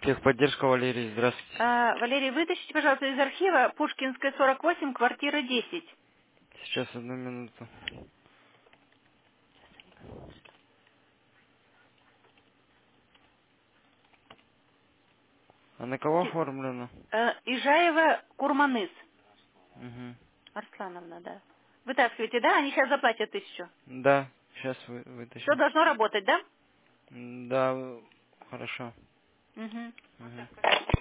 Техподдержка, Валерий, здравствуйте. Валерий, вытащите, пожалуйста, из архива Пушкинская, 48, квартира 10. Сейчас, одну минуту. А на кого оформлено? Ижаева Курманыс. Угу. Арслановна, да. Вытаскивайте, да? Они сейчас заплатят 1000. Да, сейчас Все вытащим. должно работать, да? Да, хорошо. Угу. Угу.